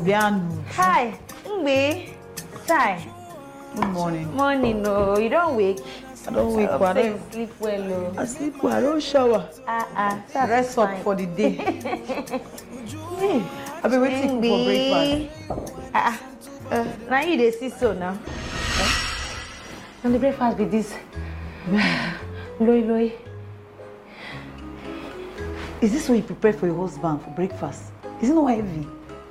Hi, Ngbe. Hi. Good morning. Morning, no. You don't wake. I don't wake. I don't sleep well, no. I sleep well. I don't shower. Rest up for the day. Hey, I've been waiting for breakfast. Now you dey see so now. And the breakfast be this. Loi. Is this what you prepare for your husband for breakfast? Is it not heavy?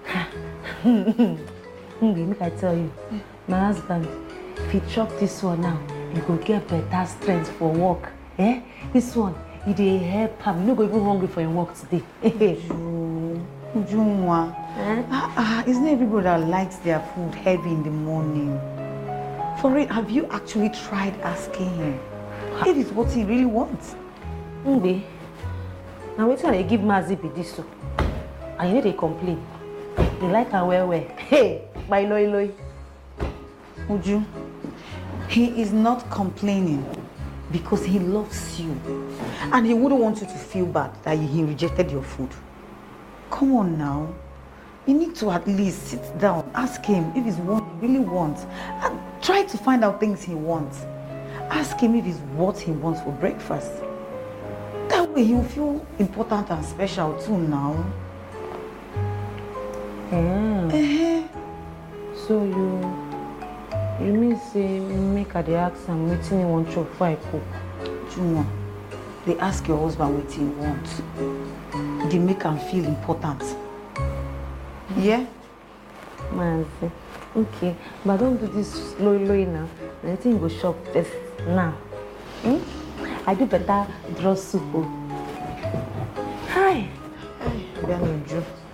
Make I tell you, my husband, if he chop this one now, he go get better strength for work. This one, he dey help him. He no go even hungry for him work today. Ujunwa. Isn't everybody that likes their food heavy in the morning? For it, have you actually tried asking him if it's what he really wants? Ngbe, now wait till I give Mazi be this so. And you know they complain. They like her well. Hey, my Loi. Uju, he is not complaining because he loves you. And he wouldn't want you to feel bad that he rejected your food. Come on now. You need to at least sit down, ask him if it's what he really wants, and try to find out things he wants. Ask him if it's what he wants for breakfast. That way he'll feel important and special too now. So you mean say make her dey ask am wetin he want chop before I cook? Juma, they ask your husband what he wants. They make him feel important. Yeah? Mazi, okay, but don't do this Loi now. I think go shop this now. I do better draw soup. Hi.